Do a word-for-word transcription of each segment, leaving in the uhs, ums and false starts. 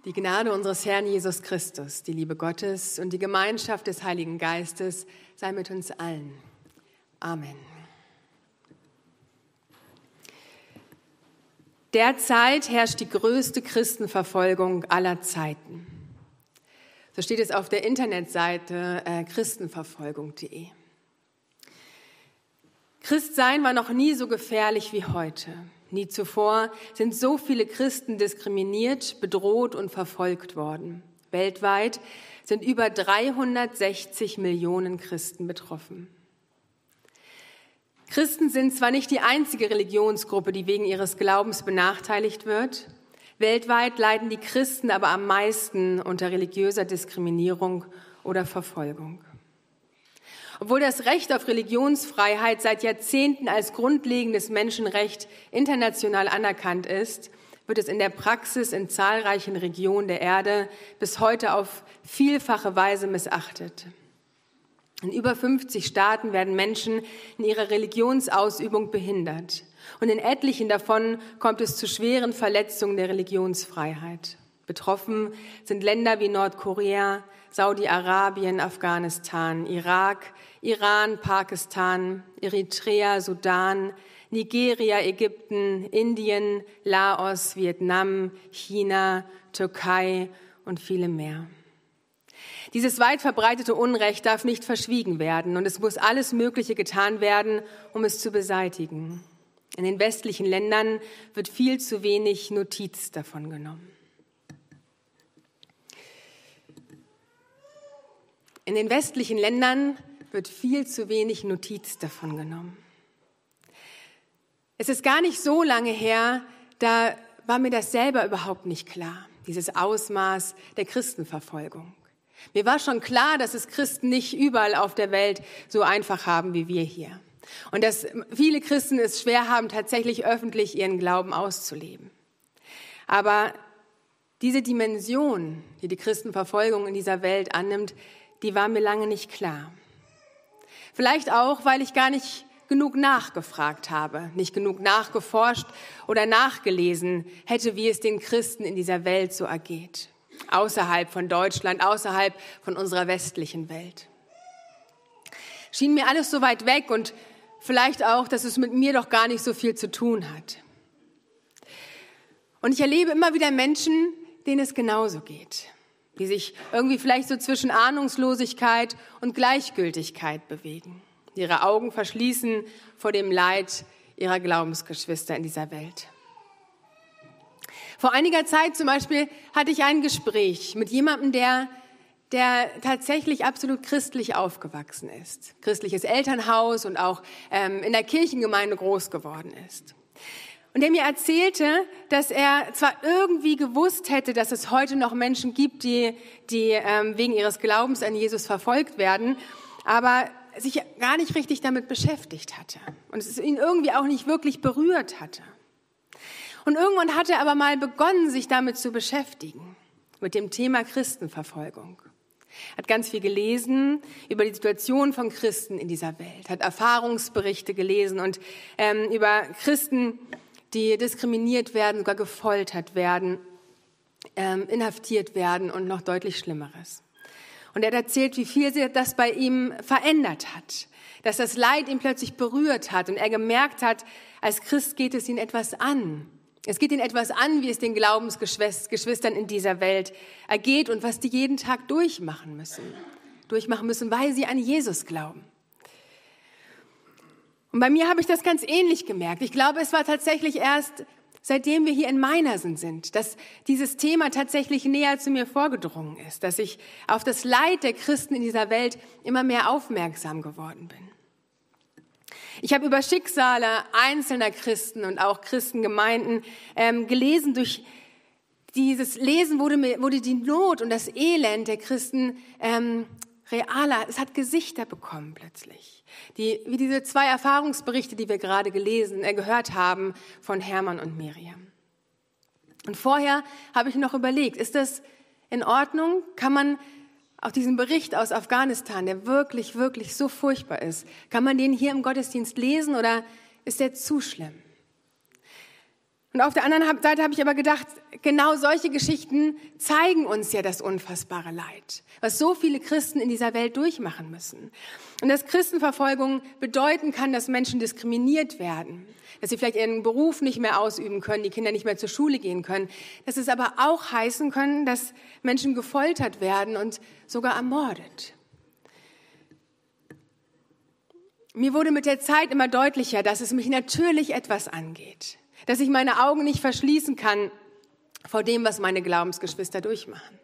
Die Gnade unseres Herrn Jesus Christus, die Liebe Gottes und die Gemeinschaft des Heiligen Geistes sei mit uns allen. Amen. Derzeit herrscht die größte Christenverfolgung aller Zeiten. So steht es auf der Internetseite äh, christenverfolgung punkt de. Christsein war noch nie so gefährlich wie heute. Nie zuvor sind so viele Christen diskriminiert, bedroht und verfolgt worden. Weltweit sind über dreihundertsechzig Millionen Christen betroffen. Christen sind zwar nicht die einzige Religionsgruppe, die wegen ihres Glaubens benachteiligt wird. Weltweit leiden die Christen aber am meisten unter religiöser Diskriminierung oder Verfolgung. Obwohl das Recht auf Religionsfreiheit seit Jahrzehnten als grundlegendes Menschenrecht international anerkannt ist, wird es in der Praxis in zahlreichen Regionen der Erde bis heute auf vielfache Weise missachtet. In über fünfzig Staaten werden Menschen in ihrer Religionsausübung behindert. Und in etlichen davon kommt es zu schweren Verletzungen der Religionsfreiheit. Betroffen sind Länder wie Nordkorea, Saudi-Arabien, Afghanistan, Irak, Iran, Pakistan, Eritrea, Sudan, Nigeria, Ägypten, Indien, Laos, Vietnam, China, Türkei und viele mehr. Dieses weit verbreitete Unrecht darf nicht verschwiegen werden und es muss alles Mögliche getan werden, um es zu beseitigen. In den westlichen Ländern wird viel zu wenig Notiz davon genommen. In den westlichen Ländern wird viel zu wenig Notiz davon genommen. Es ist gar nicht so lange her, da war mir das selber überhaupt nicht klar, dieses Ausmaß der Christenverfolgung. Mir war schon klar, dass es Christen nicht überall auf der Welt so einfach haben wie wir hier. Und dass viele Christen es schwer haben, tatsächlich öffentlich ihren Glauben auszuleben. Aber diese Dimension, die die Christenverfolgung in dieser Welt annimmt, die war mir lange nicht klar. Vielleicht auch, weil ich gar nicht genug nachgefragt habe, nicht genug nachgeforscht oder nachgelesen hätte, wie es den Christen in dieser Welt so ergeht. Außerhalb von Deutschland, außerhalb von unserer westlichen Welt. Schien mir alles so weit weg und vielleicht auch, dass es mit mir doch gar nicht so viel zu tun hat. Und ich erlebe immer wieder Menschen, denen es genauso geht, die sich irgendwie vielleicht so zwischen Ahnungslosigkeit und Gleichgültigkeit bewegen, die ihre Augen verschließen vor dem Leid ihrer Glaubensgeschwister in dieser Welt. Vor einiger Zeit zum Beispiel hatte ich ein Gespräch mit jemandem, der, der tatsächlich absolut christlich aufgewachsen ist. Christliches Elternhaus und auch ähm, in der Kirchengemeinde groß geworden ist. Und der mir erzählte, dass er zwar irgendwie gewusst hätte, dass es heute noch Menschen gibt, die, die ähm, wegen ihres Glaubens an Jesus verfolgt werden, aber sich gar nicht richtig damit beschäftigt hatte. Und es ihn irgendwie auch nicht wirklich berührt hatte. Und irgendwann hat er aber mal begonnen, sich damit zu beschäftigen, mit dem Thema Christenverfolgung. Hat ganz viel gelesen über die Situation von Christen in dieser Welt, hat Erfahrungsberichte gelesen und ähm, über Christen, die diskriminiert werden, sogar gefoltert werden, ähm, inhaftiert werden und noch deutlich Schlimmeres. Und er hat erzählt, wie viel das bei ihm verändert hat, dass das Leid ihn plötzlich berührt hat und er gemerkt hat, als Christ geht es ihn etwas an. Es geht ihnen etwas an, wie es den Glaubensgeschwistern in dieser Welt ergeht und was die jeden Tag durchmachen müssen. Durchmachen müssen, weil sie an Jesus glauben. Und bei mir habe ich das ganz ähnlich gemerkt. Ich glaube, es war tatsächlich erst, seitdem wir hier in Meinersen sind, dass dieses Thema tatsächlich näher zu mir vorgedrungen ist, dass ich auf das Leid der Christen in dieser Welt immer mehr aufmerksam geworden bin. Ich habe über Schicksale einzelner Christen und auch Christengemeinden ähm, gelesen. Durch dieses Lesen wurde, mir, wurde die Not und das Elend der Christen ähm, realer. Es hat Gesichter bekommen plötzlich. Die, wie diese zwei Erfahrungsberichte, die wir gerade gelesen, äh, gehört haben von Hermann und Miriam. Und vorher habe ich noch überlegt, ist das in Ordnung? Kann man auch diesen Bericht aus Afghanistan, der wirklich, wirklich so furchtbar ist, kann man den hier im Gottesdienst lesen oder ist der zu schlimm? Und auf der anderen Seite habe ich aber gedacht, genau solche Geschichten zeigen uns ja das unfassbare Leid, was so viele Christen in dieser Welt durchmachen müssen. Und dass Christenverfolgung bedeuten kann, dass Menschen diskriminiert werden, dass sie vielleicht ihren Beruf nicht mehr ausüben können, die Kinder nicht mehr zur Schule gehen können. Dass es aber auch heißen können, dass Menschen gefoltert werden und sogar ermordet. Mir wurde mit der Zeit immer deutlicher, dass es mich natürlich etwas angeht, dass ich meine Augen nicht verschließen kann vor dem, was meine Glaubensgeschwister durchmachen.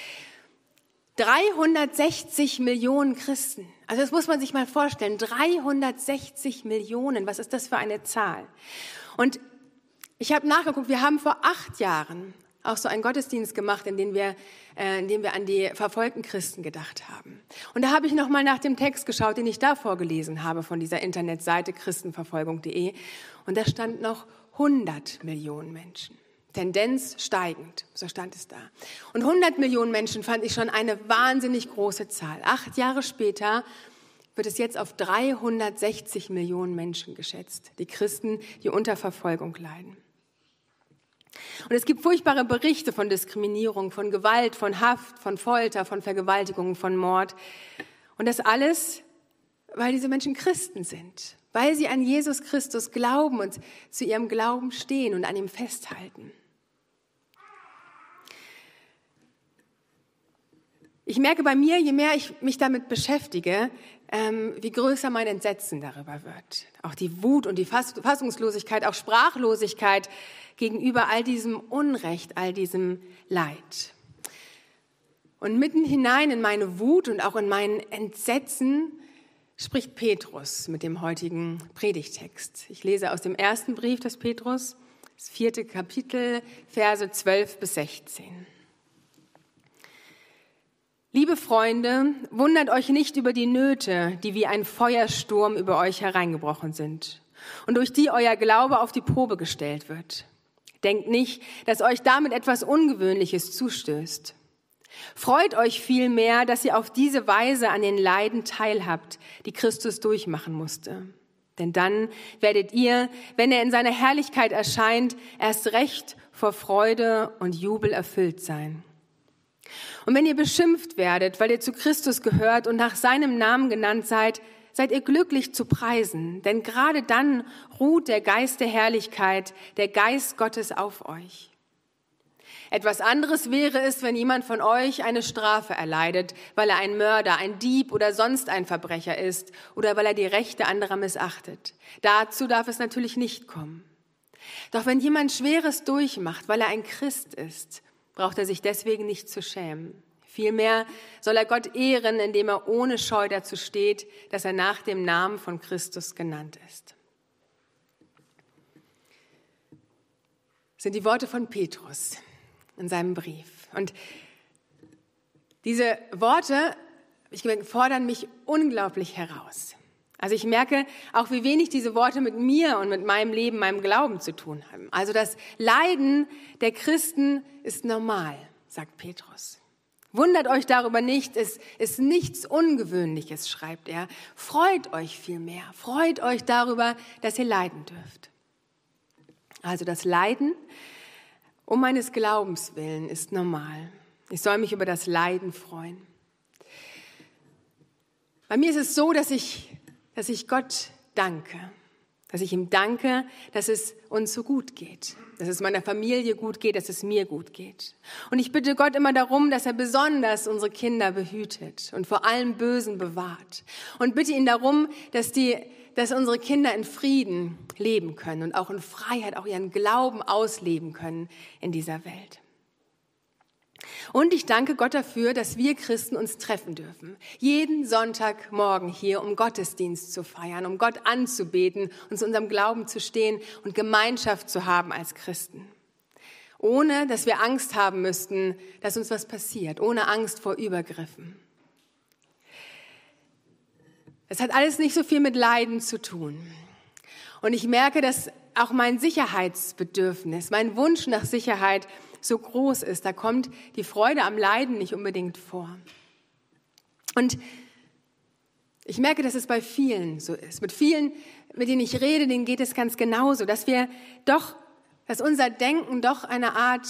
dreihundertsechzig Millionen Christen, also das muss man sich mal vorstellen, dreihundertsechzig Millionen, was ist das für eine Zahl? Und ich habe nachgeguckt, wir haben vor acht Jahren auch so einen Gottesdienst gemacht, in dem wir, äh, in dem wir an die verfolgten Christen gedacht haben. Und da habe ich nochmal nach dem Text geschaut, den ich da vorgelesen habe von dieser Internetseite christenverfolgung punkt de. Und da stand noch hundert Millionen Menschen. Tendenz steigend, so stand es da. Und hundert Millionen Menschen fand ich schon eine wahnsinnig große Zahl. Acht Jahre später wird es jetzt auf dreihundertsechzig Millionen Menschen geschätzt, die Christen, die unter Verfolgung leiden. Und es gibt furchtbare Berichte von Diskriminierung, von Gewalt, von Haft, von Folter, von Vergewaltigungen, von Mord. Und das alles, weil diese Menschen Christen sind, weil sie an Jesus Christus glauben und zu ihrem Glauben stehen und an ihm festhalten. Ich merke bei mir, je mehr ich mich damit beschäftige, ähm, wie größer mein Entsetzen darüber wird. Auch die Wut und die Fassungslosigkeit, auch Sprachlosigkeit gegenüber all diesem Unrecht, all diesem Leid. Und mitten hinein in meine Wut und auch in mein Entsetzen spricht Petrus mit dem heutigen Predigtext. Ich lese aus dem ersten Brief des Petrus, das vierte Kapitel, Verse zwölf bis sechzehn. Liebe Freunde, wundert euch nicht über die Nöte, die wie ein Feuersturm über euch hereingebrochen sind und durch die euer Glaube auf die Probe gestellt wird. Denkt nicht, dass euch damit etwas Ungewöhnliches zustößt. Freut euch vielmehr, dass ihr auf diese Weise an den Leiden teilhabt, die Christus durchmachen musste. Denn dann werdet ihr, wenn er in seiner Herrlichkeit erscheint, erst recht vor Freude und Jubel erfüllt sein. Und wenn ihr beschimpft werdet, weil ihr zu Christus gehört und nach seinem Namen genannt seid, seid ihr glücklich zu preisen, denn gerade dann ruht der Geist der Herrlichkeit, der Geist Gottes auf euch. Etwas anderes wäre es, wenn jemand von euch eine Strafe erleidet, weil er ein Mörder, ein Dieb oder sonst ein Verbrecher ist oder weil er die Rechte anderer missachtet. Dazu darf es natürlich nicht kommen. Doch wenn jemand Schweres durchmacht, weil er ein Christ ist, braucht er sich deswegen nicht zu schämen. Vielmehr soll er Gott ehren, indem er ohne Scheu dazu steht, dass er nach dem Namen von Christus genannt ist. Das sind die Worte von Petrus in seinem Brief. Und diese Worte, ich denke, fordern mich unglaublich heraus. Also ich merke auch, wie wenig diese Worte mit mir und mit meinem Leben, meinem Glauben zu tun haben. Also das Leiden der Christen ist normal, sagt Petrus. Wundert euch darüber nicht, es ist nichts Ungewöhnliches, schreibt er. Freut euch vielmehr, freut euch darüber, dass ihr leiden dürft. Also das Leiden um meines Glaubens willen ist normal. Ich soll mich über das Leiden freuen. Bei mir ist es so, dass ich, dass ich Gott danke. Dass ich ihm danke, dass es uns so gut geht, dass es meiner Familie gut geht, dass es mir gut geht. Und ich bitte Gott immer darum, dass er besonders unsere Kinder behütet und vor allem Bösen bewahrt. Und bitte ihn darum, dass, die, dass unsere Kinder in Frieden leben können und auch in Freiheit, auch ihren Glauben ausleben können in dieser Welt. Und ich danke Gott dafür, dass wir Christen uns treffen dürfen. Jeden Sonntagmorgen hier, um Gottesdienst zu feiern, um Gott anzubeten und zu unserem Glauben zu stehen und Gemeinschaft zu haben als Christen. Ohne, dass wir Angst haben müssten, dass uns was passiert, ohne Angst vor Übergriffen. Es hat alles nicht so viel mit Leiden zu tun. Und ich merke, dass auch mein Sicherheitsbedürfnis, mein Wunsch nach Sicherheit so groß ist. Da kommt die Freude am Leiden nicht unbedingt vor. Und ich merke, dass es bei vielen so ist. Mit vielen, mit denen ich rede, denen geht es ganz genauso, dass wir doch, dass unser Denken doch eine Art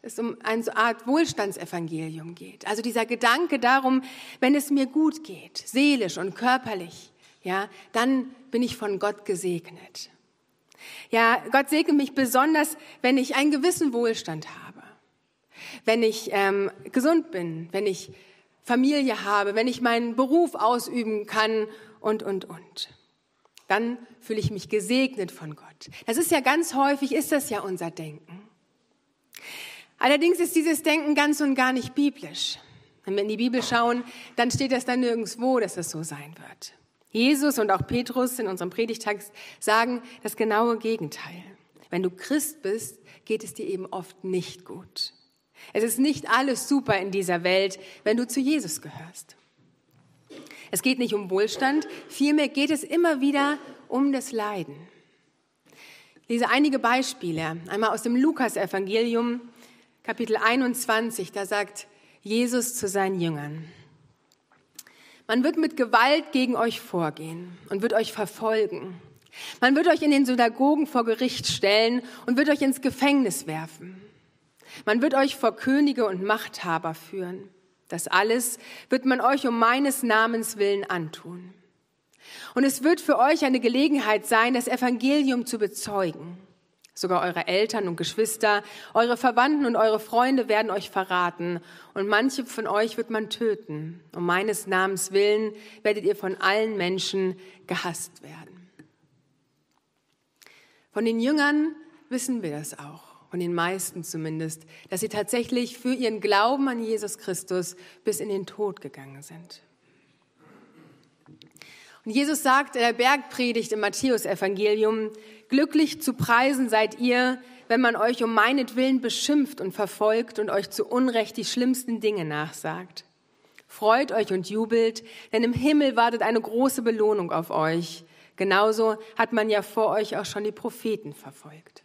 es um eine Art Wohlstandsevangelium geht. Also dieser Gedanke darum, wenn es mir gut geht, seelisch und körperlich, ja, dann bin ich von Gott gesegnet. Ja, Gott segne mich besonders, wenn ich einen gewissen Wohlstand habe, wenn ich ähm, gesund bin, wenn ich Familie habe, wenn ich meinen Beruf ausüben kann und, und, und. Dann fühle ich mich gesegnet von Gott. Das ist ja ganz häufig, ist das ja unser Denken. Allerdings ist dieses Denken ganz und gar nicht biblisch. Wenn wir in die Bibel schauen, dann steht das da nirgendwo, dass es so sein wird. Jesus und auch Petrus in unserem Predigtext sagen das genaue Gegenteil. Wenn du Christ bist, geht es dir eben oft nicht gut. Es ist nicht alles super in dieser Welt, wenn du zu Jesus gehörst. Es geht nicht um Wohlstand, vielmehr geht es immer wieder um das Leiden. Ich lese einige Beispiele. Einmal aus dem Lukas-Evangelium, Kapitel einundzwanzig, da sagt Jesus zu seinen Jüngern: Man wird mit Gewalt gegen euch vorgehen und wird euch verfolgen. Man wird euch in den Synagogen vor Gericht stellen und wird euch ins Gefängnis werfen. Man wird euch vor Könige und Machthaber führen. Das alles wird man euch um meines Namens willen antun. Und es wird für euch eine Gelegenheit sein, das Evangelium zu bezeugen. Sogar eure Eltern und Geschwister, eure Verwandten und eure Freunde werden euch verraten. Und manche von euch wird man töten. Um meines Namens willen werdet ihr von allen Menschen gehasst werden. Von den Jüngern wissen wir das auch, von den meisten zumindest, dass sie tatsächlich für ihren Glauben an Jesus Christus bis in den Tod gegangen sind. Und Jesus sagt in der Bergpredigt im Matthäus-Evangelium: Glücklich zu preisen seid ihr, wenn man euch um meinetwillen beschimpft und verfolgt und euch zu Unrecht die schlimmsten Dinge nachsagt. Freut euch und jubelt, denn im Himmel wartet eine große Belohnung auf euch. Genauso hat man ja vor euch auch schon die Propheten verfolgt.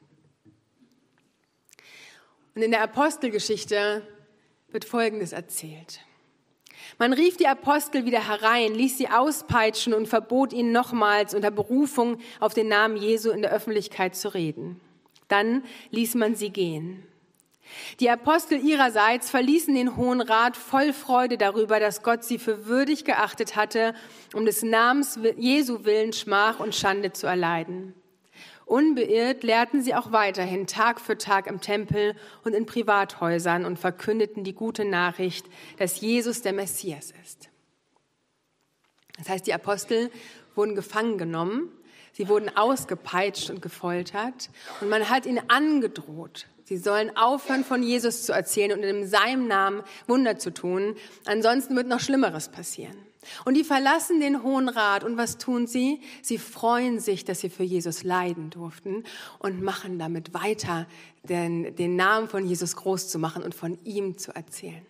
Und in der Apostelgeschichte wird Folgendes erzählt. Man rief die Apostel wieder herein, ließ sie auspeitschen und verbot ihnen nochmals unter Berufung auf den Namen Jesu in der Öffentlichkeit zu reden. Dann ließ man sie gehen. Die Apostel ihrerseits verließen den Hohen Rat voll Freude darüber, dass Gott sie für würdig geachtet hatte, um des Namens Jesu willen Schmach und Schande zu erleiden. Unbeirrt lehrten sie auch weiterhin Tag für Tag im Tempel und in Privathäusern und verkündeten die gute Nachricht, dass Jesus der Messias ist. Das heißt, die Apostel wurden gefangen genommen, sie wurden ausgepeitscht und gefoltert und man hat ihnen angedroht, sie sollen aufhören, von Jesus zu erzählen und in seinem Namen Wunder zu tun, ansonsten wird noch Schlimmeres passieren. Und die verlassen den Hohen Rat und was tun sie? Sie freuen sich, dass sie für Jesus leiden durften und machen damit weiter, den, den Namen von Jesus groß zu machen und von ihm zu erzählen.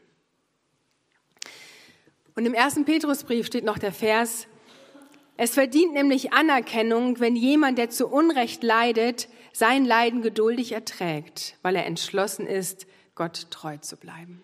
Und im ersten Petrusbrief steht noch der Vers: Es verdient nämlich Anerkennung, wenn jemand, der zu Unrecht leidet, sein Leiden geduldig erträgt, weil er entschlossen ist, Gott treu zu bleiben.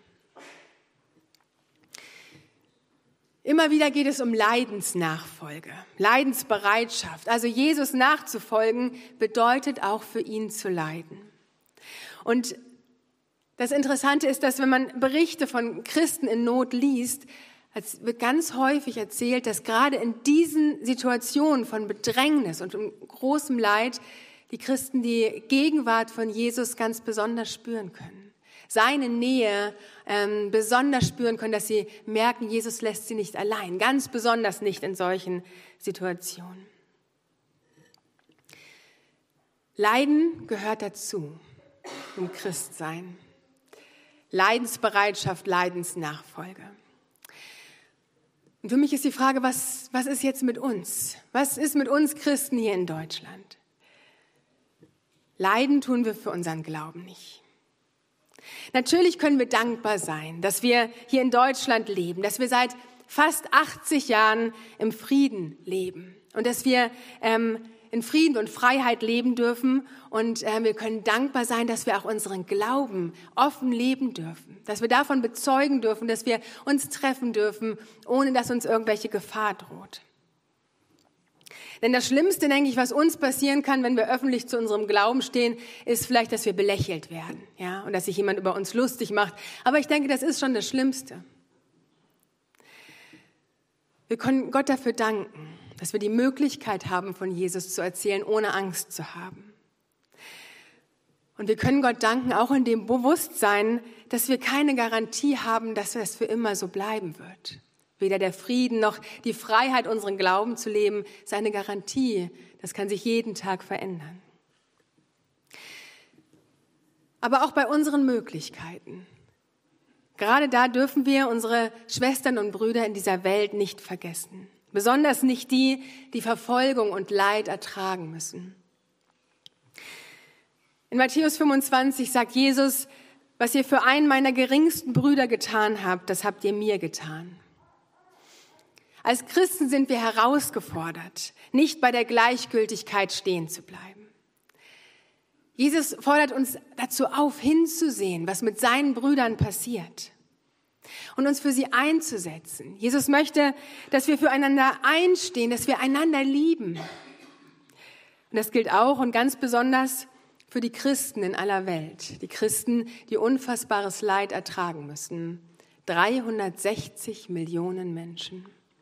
Immer wieder geht es um Leidensnachfolge, Leidensbereitschaft. Also Jesus nachzufolgen bedeutet auch für ihn zu leiden. Und das Interessante ist, dass wenn man Berichte von Christen in Not liest, es wird ganz häufig erzählt, dass gerade in diesen Situationen von Bedrängnis und großem Leid die Christen die Gegenwart von Jesus ganz besonders spüren können. Seine Nähe ähm, besonders spüren können, dass sie merken, Jesus lässt sie nicht allein, ganz besonders nicht in solchen Situationen. Leiden gehört dazu, im Christsein. Leidensbereitschaft, Leidensnachfolge. Und für mich ist die Frage, was, was ist jetzt mit uns? Was ist mit uns Christen hier in Deutschland? Leiden tun wir für unseren Glauben nicht. Natürlich können wir dankbar sein, dass wir hier in Deutschland leben, dass wir seit fast achtzig Jahren im Frieden leben und dass wir ähm, in Frieden und Freiheit leben dürfen und äh, wir können dankbar sein, dass wir auch unseren Glauben offen leben dürfen, dass wir davon bezeugen dürfen, dass wir uns treffen dürfen, ohne dass uns irgendwelche Gefahr droht. Denn das Schlimmste, denke ich, was uns passieren kann, wenn wir öffentlich zu unserem Glauben stehen, ist vielleicht, dass wir belächelt werden, ja, und dass sich jemand über uns lustig macht. Aber ich denke, das ist schon das Schlimmste. Wir können Gott dafür danken, dass wir die Möglichkeit haben, von Jesus zu erzählen, ohne Angst zu haben. Und wir können Gott danken, auch in dem Bewusstsein, dass wir keine Garantie haben, dass es für immer so bleiben wird. Weder der Frieden noch die Freiheit, unseren Glauben zu leben, ist eine Garantie. Das kann sich jeden Tag verändern. Aber auch bei unseren Möglichkeiten. Gerade da dürfen wir unsere Schwestern und Brüder in dieser Welt nicht vergessen. Besonders nicht die, die Verfolgung und Leid ertragen müssen. In Matthäus fünfundzwanzig sagt Jesus, was ihr für einen meiner geringsten Brüder getan habt, das habt ihr mir getan. Als Christen sind wir herausgefordert, nicht bei der Gleichgültigkeit stehen zu bleiben. Jesus fordert uns dazu auf, hinzusehen, was mit seinen Brüdern passiert und uns für sie einzusetzen. Jesus möchte, dass wir füreinander einstehen, dass wir einander lieben. Und das gilt auch und ganz besonders für die Christen in aller Welt, die Christen, die unfassbares Leid ertragen müssen. dreihundertsechzig Millionen Menschen.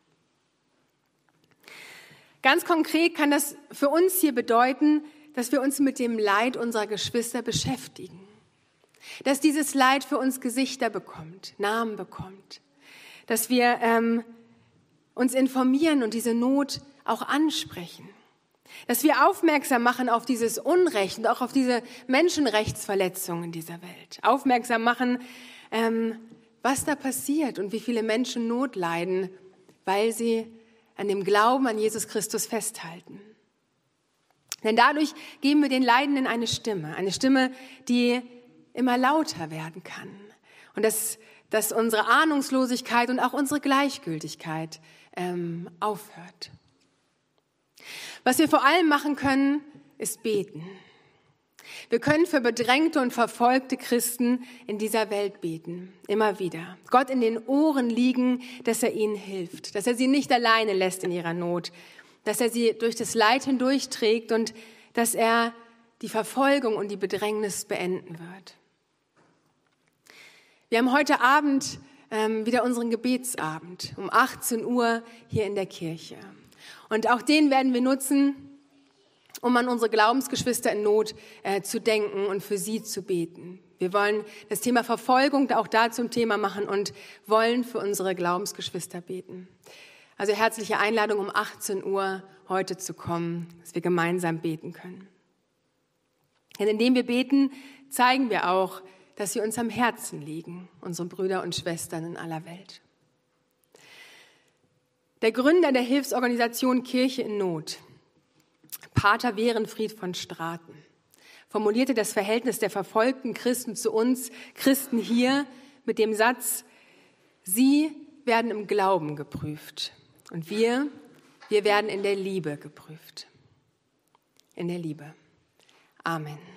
Ganz konkret kann das für uns hier bedeuten, dass wir uns mit dem Leid unserer Geschwister beschäftigen. Dass dieses Leid für uns Gesichter bekommt, Namen bekommt. Dass wir ähm, uns informieren und diese Not auch ansprechen. Dass wir aufmerksam machen auf dieses Unrecht und auch auf diese Menschenrechtsverletzungen in dieser Welt. Aufmerksam machen, ähm, was da passiert und wie viele Menschen Not leiden, weil sie an dem Glauben an Jesus Christus festhalten. Denn dadurch geben wir den Leidenden eine Stimme, eine Stimme, die immer lauter werden kann. Und dass, dass unsere Ahnungslosigkeit und auch unsere Gleichgültigkeit ähm, aufhört. Was wir vor allem machen können, ist beten. Wir können für bedrängte und verfolgte Christen in dieser Welt beten, immer wieder. Gott in den Ohren liegen, dass er ihnen hilft, dass er sie nicht alleine lässt in ihrer Not, dass er sie durch das Leid hindurchträgt und dass er die Verfolgung und die Bedrängnis beenden wird. Wir haben heute Abend ähm, wieder unseren Gebetsabend um achtzehn Uhr hier in der Kirche. Und auch den werden wir nutzen, um an unsere Glaubensgeschwister in Not äh, zu denken und für sie zu beten. Wir wollen das Thema Verfolgung auch da zum Thema machen und wollen für unsere Glaubensgeschwister beten. Also herzliche Einladung, um achtzehn Uhr heute zu kommen, dass wir gemeinsam beten können. Denn indem wir beten, zeigen wir auch, dass sie uns am Herzen liegen, unsere Brüder und Schwestern in aller Welt. Der Gründer der Hilfsorganisation Kirche in Not, Pater Werenfried von Straten, formulierte das Verhältnis der verfolgten Christen zu uns Christen hier mit dem Satz: Sie werden im Glauben geprüft und wir, wir werden in der Liebe geprüft. In der Liebe. Amen.